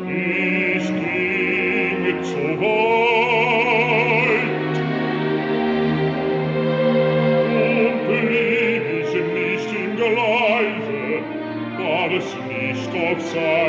Ich ging zu weit und blieb ich nicht im Gleise, war es nicht auf Zeit.